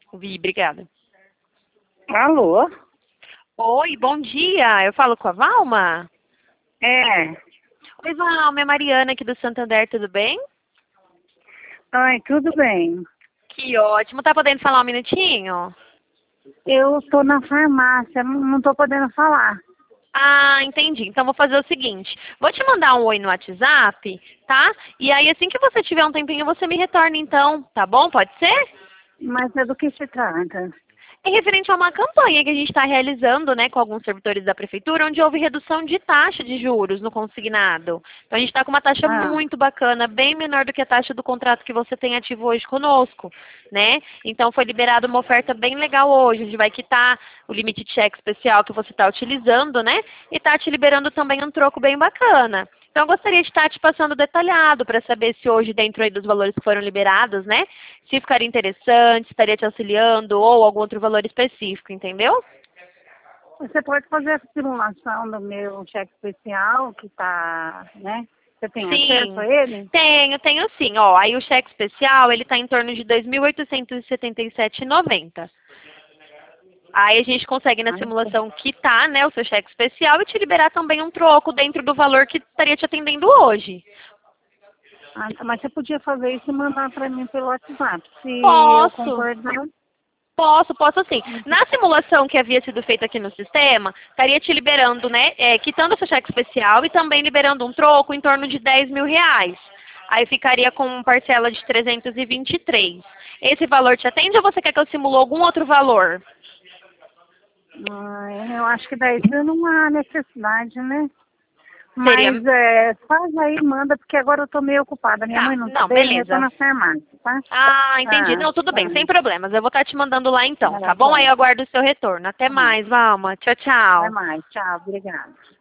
Vi, obrigada. Alô? Oi, bom dia. Eu falo com a Valma? É. Oi, Valma, é Mariana aqui do Santander, tudo bem? Ai, tudo bem. Que ótimo. Tá podendo falar um minutinho? Eu tô na farmácia, não tô podendo falar. Ah, entendi. Então vou fazer o seguinte. Vou te mandar um oi no WhatsApp, tá? E aí assim que você tiver um tempinho, você me retorna então, tá bom? Pode ser? Mas é do que se trata? É referente a uma campanha que a gente está realizando, né, com alguns servidores da prefeitura, onde houve redução de taxa de juros no consignado. Então a gente está com uma taxa Ah, muito bacana, bem menor do que a taxa do contrato que você tem ativo hoje conosco, né? Então foi liberada uma oferta bem legal hoje, onde vai quitar o limite de cheque especial que você está utilizando, né? E está te liberando também um troco bem bacana. Então, eu gostaria de estar te passando detalhado para saber se hoje, dentro aí dos valores que foram liberados, né, se ficaria interessante, se estaria te auxiliando ou algum outro valor específico, entendeu? você pode fazer a simulação do meu cheque especial, que tá, né? Você tem acesso a Sim, ele? tenho sim. Ó, aí o cheque especial, ele está em torno de 2.877,90. Aí a gente consegue na Ah, simulação quitar, né, o seu cheque especial e te liberar também um troco dentro do valor que estaria te atendendo hoje. mas você podia fazer isso e mandar para mim pelo WhatsApp. Se eu Posso. concordar, Posso sim. Na simulação que havia sido feita aqui no sistema, estaria te liberando, né, quitando o seu cheque especial e também liberando um troco em torno de R$ 10.000. Aí ficaria com parcela de 323. Esse valor te atende ou você quer que eu simule algum outro valor? eu acho que daí não há necessidade, né? Seria. Mas faz aí, manda, porque agora eu tô meio ocupada. Minha Tá, mãe não tá não, bem, eu tô beleza. na farmácia, tá? Ah, entendi. Ah, Não, tudo tá. bem, sem problemas. Eu vou estar te mandando lá então, tá bom? Aí Tá. eu aguardo o seu retorno. Até Tá. mais, Valma. Tchau, Até tchau. mais. Tchau, obrigada.